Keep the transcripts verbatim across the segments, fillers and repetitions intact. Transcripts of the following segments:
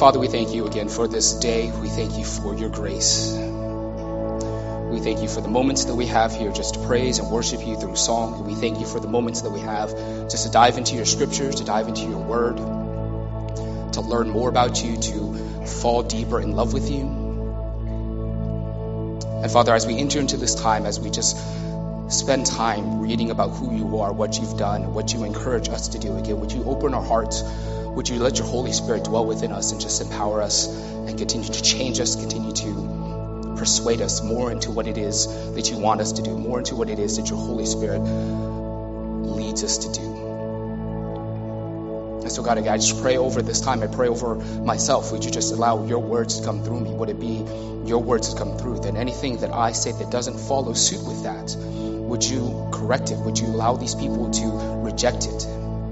Father, we thank you again for this day. We thank you for your grace. We thank you for the moments that we have here just to praise and worship you through song. And we thank you for the moments that we have just to dive into your scriptures, to dive into your word, to learn more about you, to fall deeper in love with you. And Father, as we enter into this time, as we just spend time reading about who you are, what you've done, what you encourage us to do, again, would you open our hearts? Would you let your Holy Spirit dwell within us and just empower us and continue to change us, continue to persuade us more into what it is that you want us to do, more into what it is that your Holy Spirit leads us to do. And so God, I just pray over this time. I pray over myself. Would you just allow your words to come through me? Would it be your words to come through? Then anything that I say that doesn't follow suit with that, would you correct it? Would you allow these people to reject it?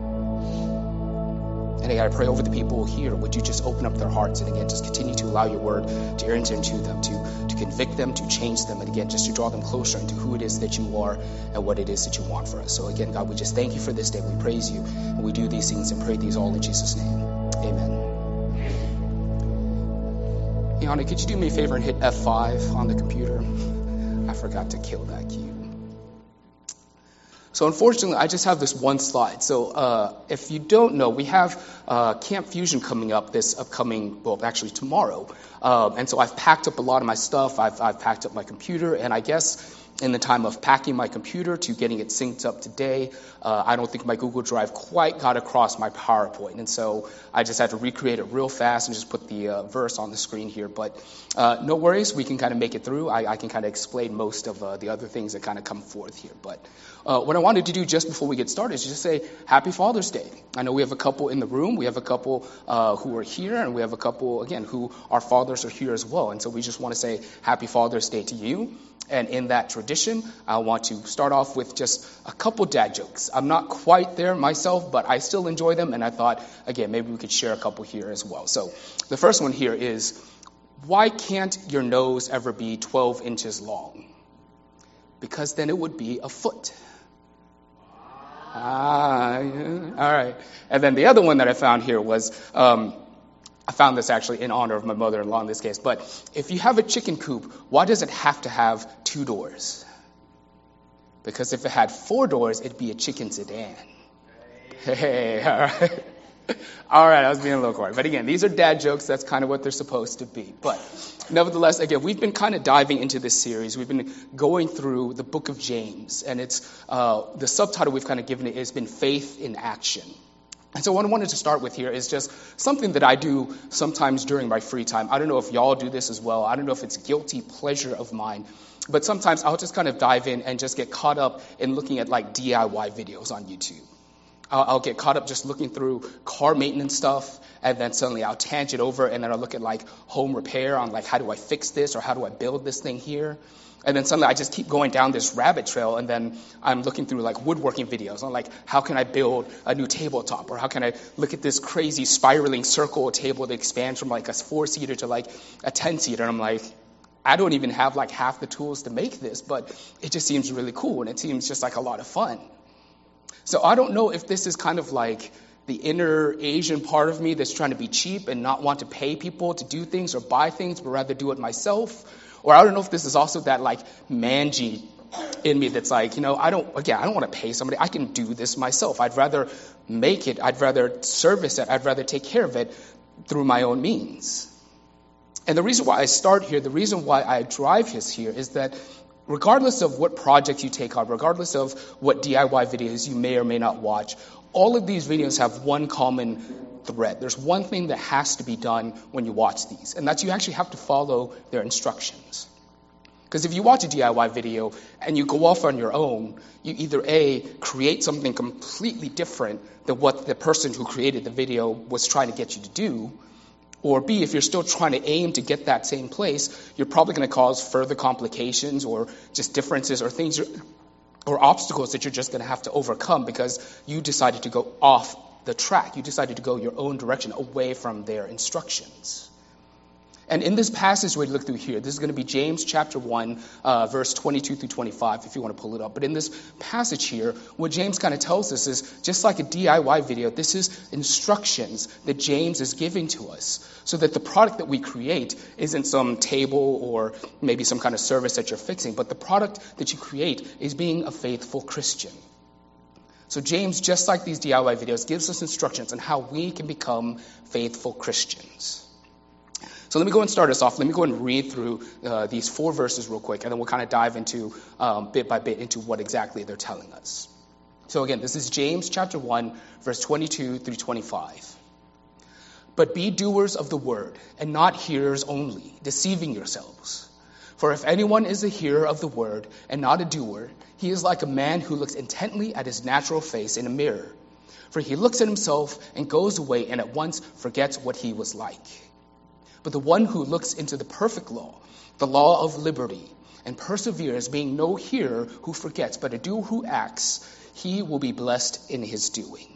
And again, I pray over the people here. Would you just open up their hearts and again, just continue to allow your word to enter into them, to, to convict them, to change them, and again, just to draw them closer into who it is that you are and what it is that you want for us. So again, God, we just thank you for this day. We praise you, and we do these things and pray these all in Jesus' name. Amen. Yana, could you do me a favor and hit F five on the computer? I forgot to kill that key. So unfortunately, I just have this one slide. So uh, if you don't know, we have uh, Camp Fusion coming up this upcoming, well, actually tomorrow. Um, and so I've packed up a lot of my stuff. I've, I've packed up my computer. And I guess in the time of packing my computer to getting it synced up today, uh, I don't think my Google Drive quite got across my PowerPoint. And so I just had to recreate it real fast and just put the uh, verse on the screen here. But uh, no worries, we can kind of make it through. I, I can kind of explain most of uh, the other things that kind of come forth here. But uh, what I wanted to do just before we get started is just say Happy Father's Day. I know we have a couple in the room. We have a couple uh, who are here, and we have a couple, again, who our fathers are here as well. And so we just want to say Happy Father's Day to you. And in that tradition, I want to start off with just a couple dad jokes. I'm not quite there myself, but I still enjoy them. And I thought, again, maybe we could share a couple here as well. So the first one here is, why can't your nose ever be twelve inches long? Because then it would be a foot. Ah, yeah. All right. And then the other one that I found here was, um, I found this actually in honor of my mother-in-law in this case. But if you have a chicken coop, why does it have to have two doors? Because if it had four doors, it'd be a chicken sedan. Hey, all right. All right, I was being a little quiet. But again, these are dad jokes. That's kind of what they're supposed to be. But nevertheless, again, we've been kind of diving into this series. We've been going through the book of James. And it's uh, the subtitle we've kind of given it has been Faith in Action. And so what I wanted to start with here is just something that I do sometimes during my free time. I don't know if y'all do this as well. I don't know if it's a guilty pleasure of mine. But sometimes I'll just kind of dive in and just get caught up in looking at like D I Y videos on YouTube. I'll, I'll get caught up just looking through car maintenance stuff, and then suddenly I'll tangent over, and then I'll look at like home repair on like how do I fix this or how do I build this thing here. And then suddenly I just keep going down this rabbit trail, and then I'm looking through like woodworking videos on like how can I build a new tabletop, or how can I look at this crazy spiraling circle table that expands from like a four-seater to like a ten-seater. And I'm like, I don't even have like half the tools to make this, but it just seems really cool, and it seems just like a lot of fun. So I don't know if this is kind of like the inner Asian part of me that's trying to be cheap and not want to pay people to do things or buy things, but rather do it myself. Or I don't know if this is also that like mangy in me that's like, you know, I don't, again, I don't want to pay somebody. I can do this myself. I'd rather make it. I'd rather service it. I'd rather take care of it through my own means. And the reason why I start here, the reason why I drive this here is that regardless of what projects you take on, regardless of what D I Y videos you may or may not watch, all of these videos have one common thread. There's one thing that has to be done when you watch these, and that's you actually have to follow their instructions. Because if you watch a D I Y video and you go off on your own, you either A, create something completely different than what the person who created the video was trying to get you to do, or B, if you're still trying to aim to get that same place, you're probably going to cause further complications or just differences or things or obstacles that you're just going to have to overcome because you decided to go off the track. You decided to go your own direction away from their instructions. And in this passage we look through here, this is going to be James chapter one, uh, verse twenty-two through twenty-five, if you want to pull it up. But in this passage here, what James kind of tells us is, just like a D I Y video, this is instructions that James is giving to us so that the product that we create isn't some table or maybe some kind of service that you're fixing, but the product that you create is being a faithful Christian. So James, just like these D I Y videos, gives us instructions on how we can become faithful Christians. So let me go and start us off. Let me go and read through uh, these four verses real quick, and then we'll kind of dive into, um, bit by bit, into what exactly they're telling us. So again, this is James chapter one, verse twenty-two through twenty-five. But be doers of the word, and not hearers only, deceiving yourselves. For if anyone is a hearer of the word, and not a doer, he is like a man who looks intently at his natural face in a mirror. For he looks at himself and goes away and at once forgets what he was like. But the one who looks into the perfect law, the law of liberty, and perseveres, being no hearer who forgets, but a doer who acts, he will be blessed in his doing.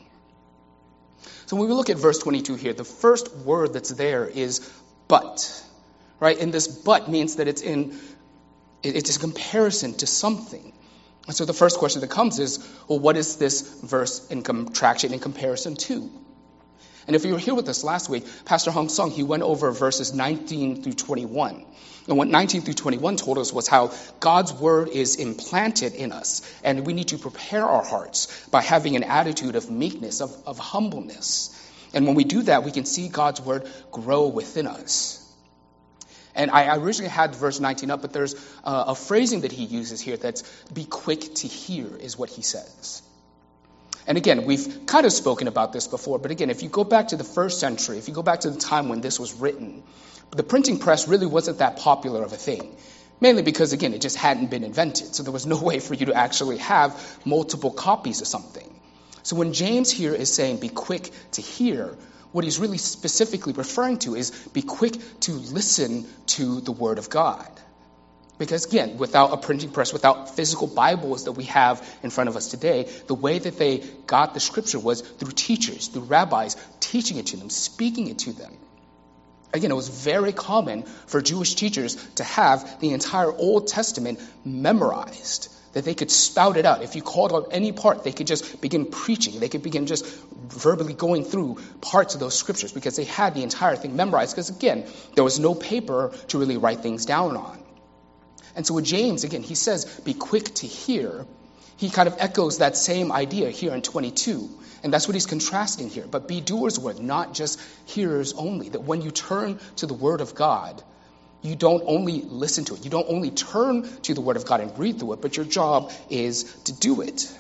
So when we look at verse twenty-two here, the first word that's there is but, right? And this but means that it's in, it's a comparison to something. And so the first question that comes is, well, what is this verse in contraction in comparison to? And if you were here with us last week, Pastor Hong Sung, he went over verses nineteen through twenty-one. And what nineteen through twenty-one told us was how God's word is implanted in us. And we need to prepare our hearts by having an attitude of meekness, of, of humbleness. And when we do that, we can see God's word grow within us. And I, I originally had verse nineteen up, but there's uh, a phrasing that he uses here that's be quick to hear is what he says. And again, we've kind of spoken about this before, but again, if you go back to the first century, if you go back to the time when this was written, the printing press really wasn't that popular of a thing. Mainly because, again, it just hadn't been invented. So there was no way for you to actually have multiple copies of something. So when James here is saying be quick to hear, what he's really specifically referring to is be quick to listen to the word of God. Because again, without a printing press, without physical Bibles that we have in front of us today, the way that they got the scripture was through teachers, through rabbis, teaching it to them, speaking it to them. Again, it was very common for Jewish teachers to have the entire Old Testament memorized, that they could spout it out. If you called out any part, they could just begin preaching. They could begin just verbally going through parts of those scriptures because they had the entire thing memorized. Because again, there was no paper to really write things down on. And so with James, again, he says, be quick to hear. He kind of echoes that same idea here in twenty-two. And that's what he's contrasting here. But be doers of the word, not just hearers only. That when you turn to the word of God, you don't only listen to it. You don't only turn to the word of God and read through it, but your job is to do it.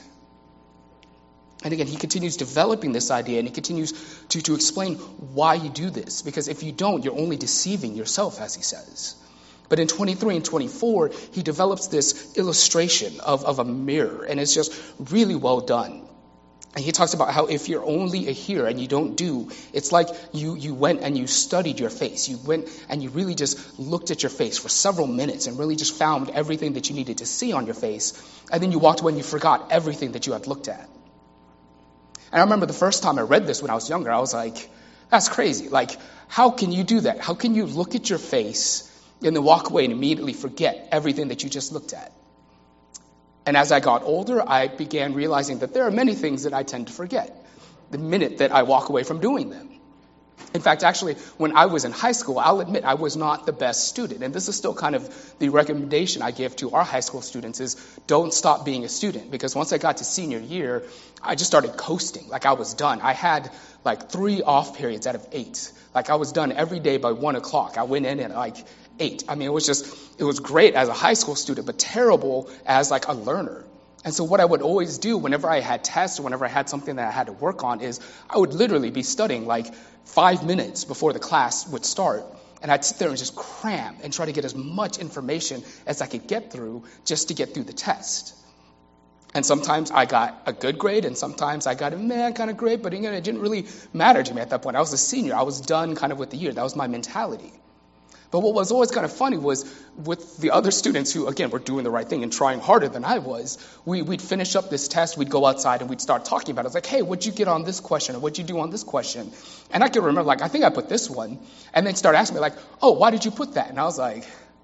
And again, he continues developing this idea, and he continues to, to explain why you do this. Because if you don't, you're only deceiving yourself, as he says. But in twenty-three and twenty-four, he develops this illustration of, of a mirror, and it's just really well done. And he talks about how if you're only a hearer and you don't do, it's like you, you went and you studied your face. You went and you really just looked at your face for several minutes and really just found everything that you needed to see on your face. And then you walked away and you forgot everything that you had looked at. And I remember the first time I read this when I was younger, I was like, that's crazy. Like, how can you do that? How can you look at your face and then walk away and immediately forget everything that you just looked at? And as I got older, I began realizing that there are many things that I tend to forget the minute that I walk away from doing them. In fact, actually, when I was in high school, I'll admit I was not the best student. And this is still kind of the recommendation I give to our high school students is don't stop being a student. Because once I got to senior year, I just started coasting. Like I was done. I had like three off periods out of eight. Like I was done every day by one o'clock. I went in at like eight. I mean, it was just, it was great as a high school student, but terrible as like a learner. And so what I would always do whenever I had tests or whenever I had something that I had to work on is I would literally be studying like five minutes before the class would start. And I'd sit there and just cram and try to get as much information as I could get through just to get through the test. And sometimes I got a good grade and sometimes I got a meh kind of grade, but again, it didn't really matter to me at that point. I was a senior. I was done kind of with the year. That was my mentality. But what was always kind of funny was with the other students who, again, were doing the right thing and trying harder than I was, we, we'd finish up this test, we'd go outside and we'd start talking about it. It's like, hey, what'd you get on this question? Or what'd you do on this question? And I can remember, like, I think I put this one. And then start asking me, like, oh, why did you put that? And I was like,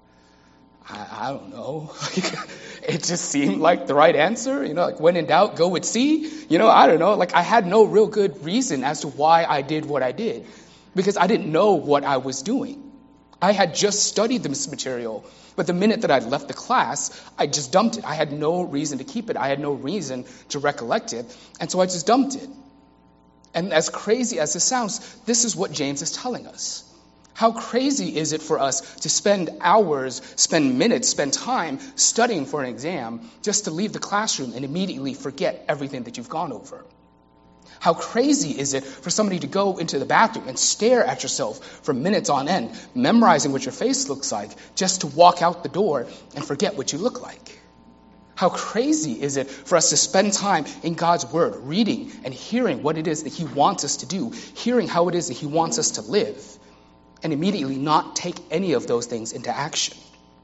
I, I don't know. It just seemed like the right answer. You know, like, when in doubt, go with C. You know, I don't know. Like, I had no real good reason as to why I did what I did, because I didn't know what I was doing. I had just studied this material, but the minute that I left the class, I just dumped it. I had no reason to keep it. I had no reason to recollect it, and so I just dumped it. And as crazy as this sounds, this is what James is telling us. How crazy is it for us to spend hours, spend minutes, spend time studying for an exam just to leave the classroom and immediately forget everything that you've gone over? How crazy is it for somebody to go into the bathroom and stare at yourself for minutes on end, memorizing what your face looks like, just to walk out the door and forget what you look like? How crazy is it for us to spend time in God's Word, reading and hearing what it is that He wants us to do, hearing how it is that He wants us to live, and immediately not take any of those things into action?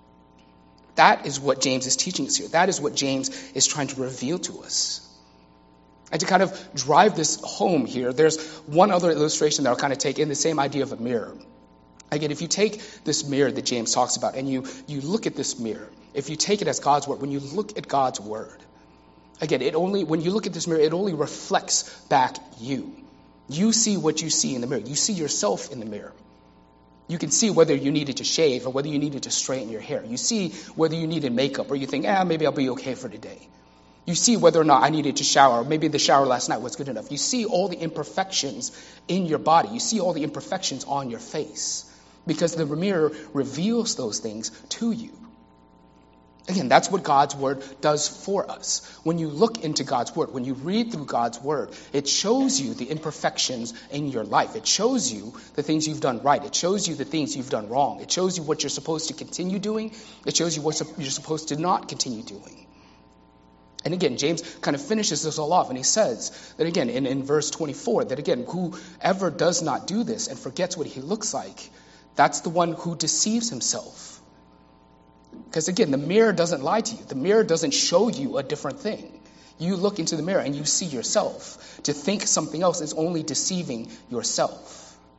That is what James is teaching us here. That is what James is trying to reveal to us. And to kind of drive this home here, there's one other illustration that I'll kind of take in the same idea of a mirror. Again, if you take this mirror that James talks about and you, you look at this mirror, if you take it as God's Word, when you look at God's Word, again, it only when you look at this mirror, it only reflects back you. You see what you see in the mirror. You see yourself in the mirror. You can see whether you needed to shave or whether you needed to straighten your hair. You see whether you needed makeup or you think, ah, maybe I'll be okay for today. You see whether or not I needed to shower, or maybe the shower last night was good enough. You see all the imperfections in your body. You see all the imperfections on your face, because the mirror reveals those things to you. Again, that's what God's Word does for us. When you look into God's Word, when you read through God's Word, it shows you the imperfections in your life. It shows you the things you've done right. It shows you the things you've done wrong. It shows you what you're supposed to continue doing. It shows you what you're supposed to not continue doing. And again, James kind of finishes this all off, and he says that again, in, in verse twenty-four, that again, whoever does not do this and forgets what he looks like, that's the one who deceives himself. Because again, the mirror doesn't lie to you. The mirror doesn't show you a different thing. You look into the mirror and you see yourself. To think something else is only deceiving yourself.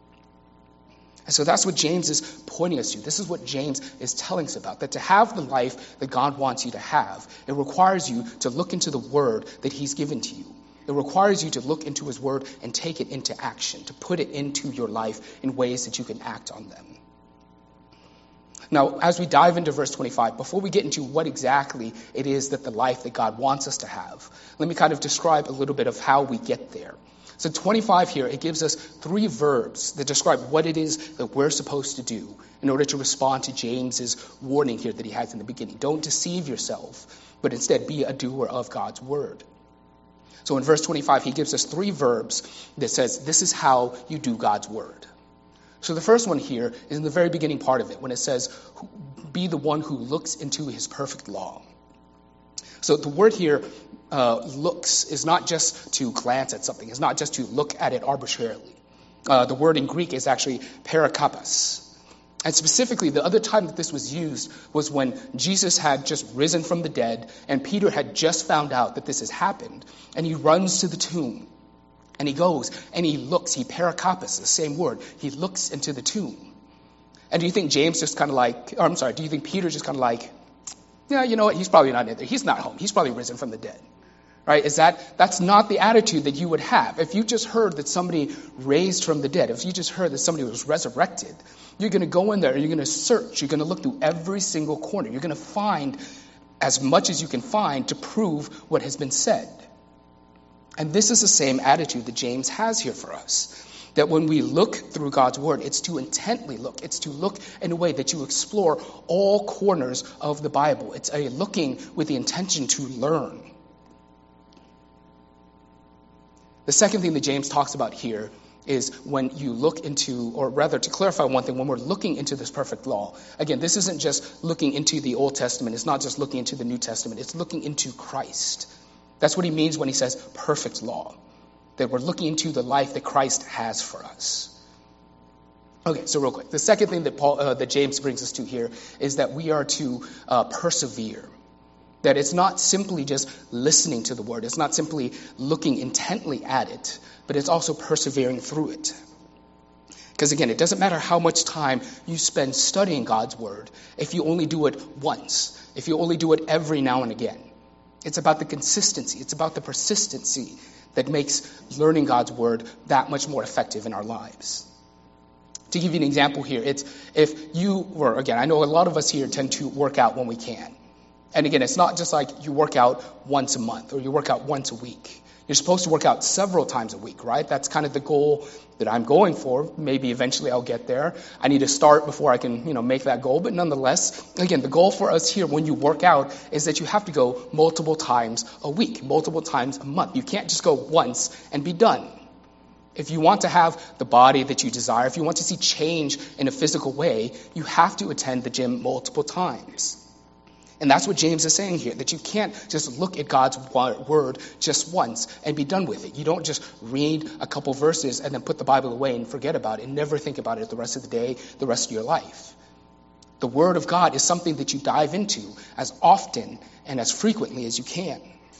And so that's what James is pointing us to. This is what James is telling us about, that to have the life that God wants you to have, it requires you to look into the Word that He's given to you. It requires you to look into His Word and take it into action, to put it into your life in ways that you can act on them. Now, as we dive into verse twenty-five, before we get into what exactly it is that the life that God wants us to have, let me kind of describe a little bit of how we get there. So twenty-five here, it gives us three verbs that describe what it is that we're supposed to do in order to respond to James's warning here that he has in the beginning. Don't deceive yourself, but instead be a doer of God's Word. So in verse twenty-five, he gives us three verbs that says this is how you do God's Word. So the first one here is in the very beginning part of it, when it says, be the one who looks into His perfect law. So the word here, uh, looks, is not just to glance at something. It's not just to look at it arbitrarily. Uh, the word in Greek is actually parakapos. And specifically, the other time that this was used was when Jesus had just risen from the dead, and Peter had just found out that this has happened, and he runs to the tomb. And he goes and he looks, he parakapos, the same word. He looks into the tomb. And do you think James just kind of like, or I'm sorry, do you think Peter just kind of like, yeah, you know what, he's probably not in there. He's not home. He's probably risen from the dead. Right? Is that, that's not the attitude that you would have. If you just heard that somebody raised from the dead, if you just heard that somebody was resurrected, you're going to go in there and you're going to search. You're going to look through every single corner. You're going to find as much as you can find to prove what has been said. And this is the same attitude that James has here for us. That when we look through God's Word, it's to intently look. It's to look in a way that you explore all corners of the Bible. It's a looking with the intention to learn. The second thing that James talks about here is when you look into, or rather to clarify one thing, when we're looking into this perfect law. Again, this isn't just looking into the Old Testament. It's not just looking into the New Testament. It's looking into Christ. That's what he means when he says perfect law. That we're looking into the life that Christ has for us. Okay, so real quick. The second thing that Paul, uh, that James brings us to here is that we are to uh, persevere. That it's not simply just listening to the word. It's not simply looking intently at it, but it's also persevering through it. Because again, it doesn't matter how much time you spend studying God's word if you only do it once, if you only do it every now and again. It's about the consistency. It's about the persistency that makes learning God's word that much more effective in our lives. To give you an example here, it's if you were, again, I know a lot of us here tend to work out when we can. And again, it's not just like you work out once a month or you work out once a week. You're supposed to work out several times a week, right? That's kind of the goal that I'm going for. Maybe eventually I'll get there. I need to start before I can, you know, make that goal. But nonetheless, again, the goal for us here when you work out is that you have to go multiple times a week, multiple times a month. You can't just go once and be done. If you want to have the body that you desire, if you want to see change in a physical way, you have to attend the gym multiple times. And that's what James is saying here, that you can't just look at God's word just once and be done with it. You don't just read a couple verses and then put the Bible away and forget about it and never think about it the rest of the day, the rest of your life. The word of God is something that you dive into as often and as frequently as you can.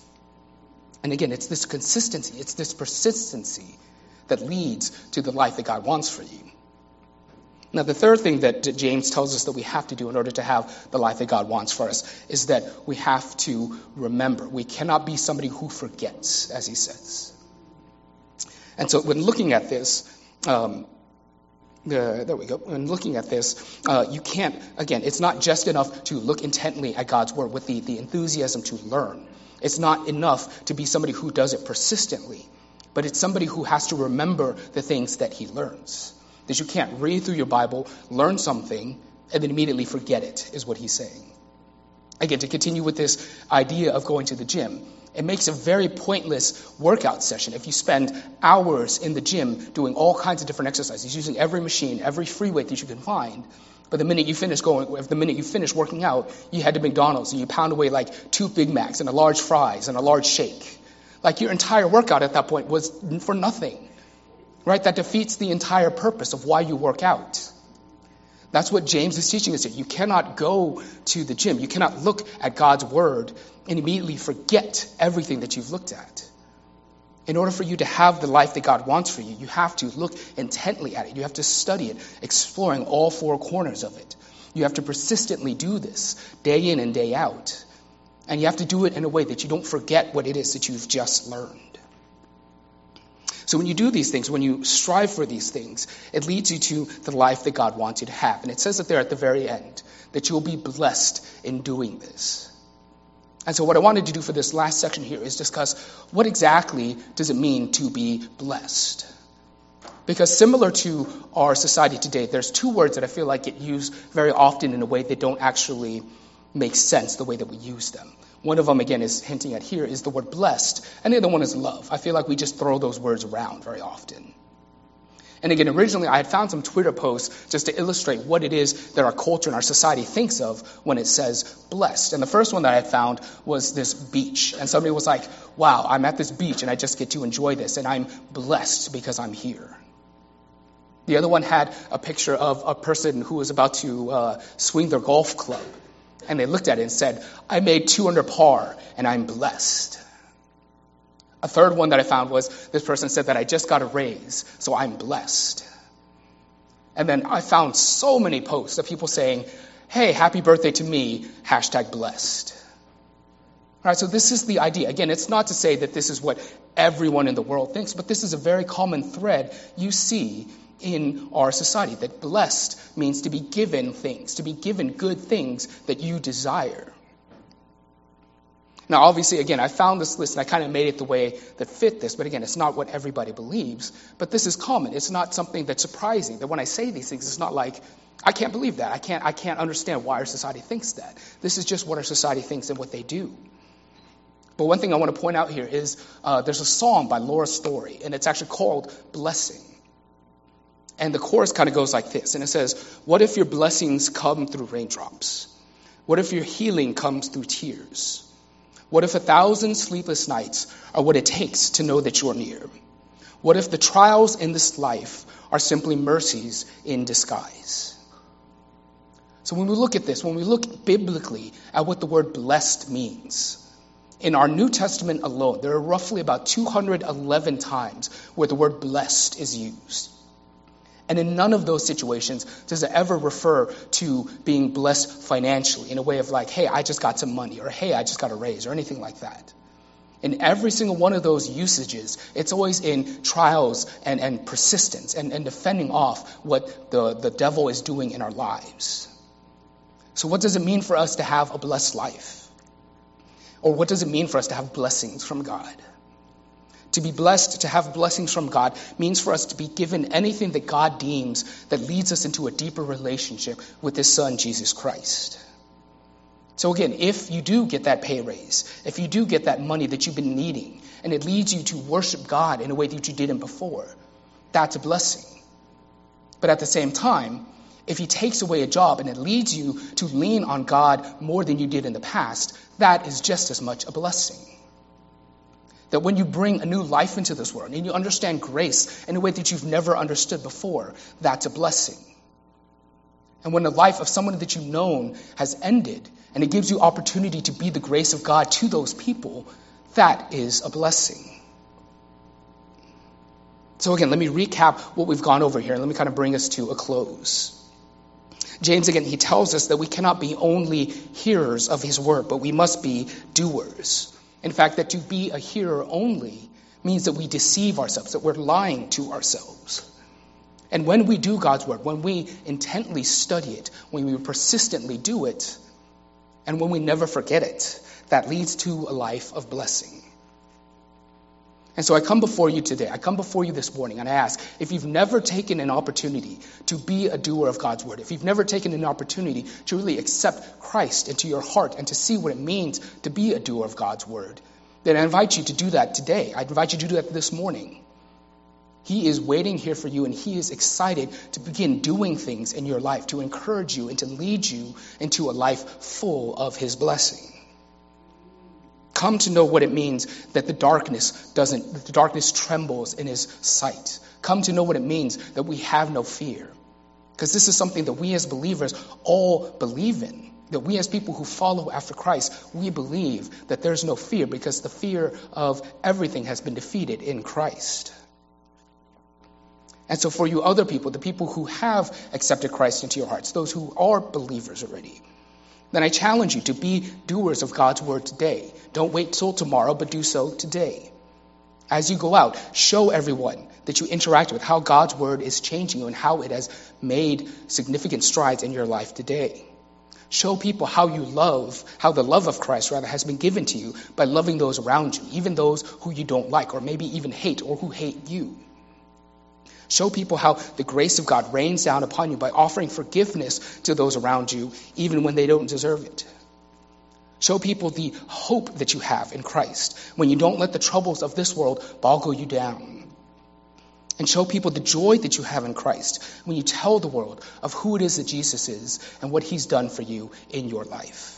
And again, it's this consistency, it's this persistency that leads to the life that God wants for you. Now, the third thing that James tells us that we have to do in order to have the life that God wants for us is that we have to remember. We cannot be somebody who forgets, as he says. And so when looking at this, um, uh, there we go. When looking at this, uh, you can't, again, it's not just enough to look intently at God's word with the, the enthusiasm to learn. It's not enough to be somebody who does it persistently, but it's somebody who has to remember the things that he learns. That you can't read through your Bible, learn something, and then immediately forget it, is what he's saying. Again, to continue with this idea of going to the gym, it makes a very pointless workout session if you spend hours in the gym doing all kinds of different exercises, using every machine, every free weight that you can find. But the minute you finish going, if the minute you finish working out, you head to McDonald's and you pound away like two Big Macs and a large fries and a large shake. Like your entire workout at that point was for nothing. Right? That defeats the entire purpose of why you work out. That's what James is teaching us here. You cannot go to the gym. You cannot look at God's word and immediately forget everything that you've looked at. In order for you to have the life that God wants for you, you have to look intently at it. You have to study it, exploring all four corners of it. You have to persistently do this day in and day out. And you have to do it in a way that you don't forget what it is that you've just learned. So when you do these things, when you strive for these things, it leads you to the life that God wants you to have. And it says it there at the very end, that you will be blessed in doing this. And so what I wanted to do for this last section here is discuss what exactly does it mean to be blessed? Because similar to our society today, there's two words that I feel like get used very often in a way that don't actually make sense the way that we use them. One of them, again, is hinting at here, is the word blessed, and the other one is love. I feel like we just throw those words around very often. And again, originally I had found some Twitter posts just to illustrate what it is that our culture and our society thinks of when it says blessed. And the first one that I had found was this beach. And somebody was like, wow, I'm at this beach and I just get to enjoy this, and I'm blessed because I'm here. The other one had a picture of a person who was about to uh, swing their golf club. And they looked at it and said, I made two under par and I'm blessed. A third one that I found was this person said that I just got a raise, so I'm blessed. And then I found so many posts of people saying, hey, happy birthday to me, hashtag blessed. All right, so this is the idea. Again, it's not to say that this is what everyone in the world thinks, but this is a very common thread you see in our society, that blessed means to be given things, to be given good things that you desire. Now, obviously, again, I found this list and I kind of made it the way that fit this, but again, it's not what everybody believes, but this is common. It's not something that's surprising, that when I say these things, it's not like, I can't believe that. I can't, I can't understand why our society thinks that. This is just what our society thinks and what they do. But one thing I want to point out here is uh, there's a song by Laura Story, and it's actually called Blessing. And the chorus kind of goes like this, and it says, what if your blessings come through raindrops? What if your healing comes through tears? What if a thousand sleepless nights are what it takes to know that you're near? What if the trials in this life are simply mercies in disguise? So when we look at this, when we look biblically at what the word blessed means, in our New Testament alone, there are roughly about two hundred eleven times where the word blessed is used. And in none of those situations does it ever refer to being blessed financially in a way of like, hey, I just got some money, or hey, I just got a raise, or anything like that. In every single one of those usages, it's always in trials and, and persistence and, and defending off what the, the devil is doing in our lives. So what does it mean for us to have a blessed life? Or what does it mean for us to have blessings from God? To be blessed, to have blessings from God, means for us to be given anything that God deems that leads us into a deeper relationship with His Son, Jesus Christ. So again, if you do get that pay raise, if you do get that money that you've been needing, and it leads you to worship God in a way that you didn't before, that's a blessing. But at the same time, if He takes away a job and it leads you to lean on God more than you did in the past, that is just as much a blessing. That when you bring a new life into this world and you understand grace in a way that you've never understood before, that's a blessing. And when the life of someone that you've known has ended and it gives you opportunity to be the grace of God to those people, that is a blessing. So again, let me recap what we've gone over here and let me kind of bring us to a close. James, again, he tells us that we cannot be only hearers of his word, but we must be doers. In fact, that to be a hearer only means that we deceive ourselves, that we're lying to ourselves. And when we do God's word, when we intently study it, when we persistently do it, and when we never forget it, that leads to a life of blessing. And so I come before you today, I come before you this morning and I ask, if you've never taken an opportunity to be a doer of God's word, if you've never taken an opportunity to really accept Christ into your heart and to see what it means to be a doer of God's word, then I invite you to do that today. I invite you to do that this morning. He is waiting here for you and He is excited to begin doing things in your life, to encourage you and to lead you into a life full of His blessing. Come to know what it means that the darkness doesn't, that the darkness trembles in His sight. Come to know what it means that we have no fear. Because this is something that we as believers all believe in. That we as people who follow after Christ, we believe that there's no fear because the fear of everything has been defeated in Christ. And so for you other people, the people who have accepted Christ into your hearts, those who are believers already, then I challenge you to be doers of God's word today. Don't wait till tomorrow, but do so today. As you go out, show everyone that you interact with how God's word is changing you and how it has made significant strides in your life today. Show people how you love, how the love of Christ, rather, has been given to you by loving those around you, even those who you don't like or maybe even hate or who hate you. Show people how the grace of God rains down upon you by offering forgiveness to those around you, even when they don't deserve it. Show people the hope that you have in Christ when you don't let the troubles of this world boggle you down. And show people the joy that you have in Christ when you tell the world of who it is that Jesus is and what He's done for you in your life.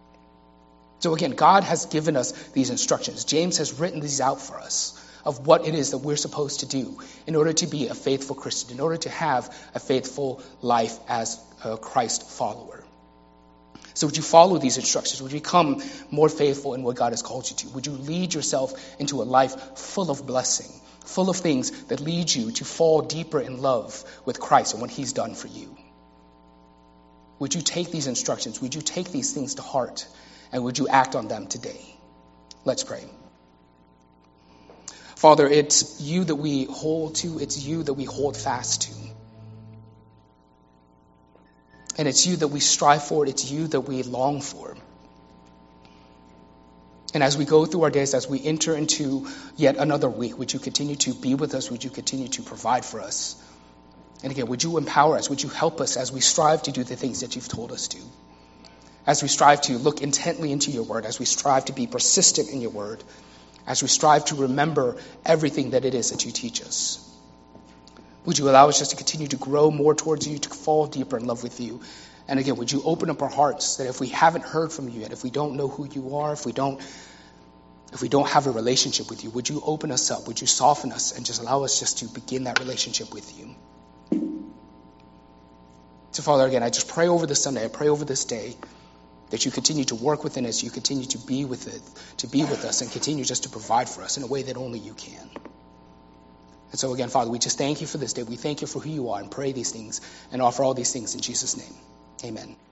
So again, God has given us these instructions. James has written these out for us of what it is that we're supposed to do in order to be a faithful Christian, in order to have a faithful life as a Christ follower. So would you follow these instructions? Would you become more faithful in what God has called you to? Would you lead yourself into a life full of blessing, full of things that lead you to fall deeper in love with Christ and what He's done for you? Would you take these instructions? Would you take these things to heart? And would you act on them today? Let's pray. Father, it's you that we hold to. It's you that we hold fast to. And it's you that we strive for. It's you that we long for. And as we go through our days, as we enter into yet another week, would you continue to be with us? Would you continue to provide for us? And again, would you empower us? Would you help us as we strive to do the things that you've told us to? As we strive to look intently into your word, as we strive to be persistent in your word, as we strive to remember everything that it is that you teach us. Would you allow us just to continue to grow more towards you, to fall deeper in love with you? And again, would you open up our hearts that if we haven't heard from you yet, if we don't know who you are, if we don't If we don't have a relationship with you, would you open us up? Would you soften us and just allow us just to begin that relationship with you? So, Father, again, I just pray over this Sunday. I pray over this day that you continue to work within us. You continue to be with it, to be with us, and continue just to provide for us in a way that only you can. And so, again, Father, we just thank you for this day. We thank you for who you are and pray these things and offer all these things in Jesus' name. Amen.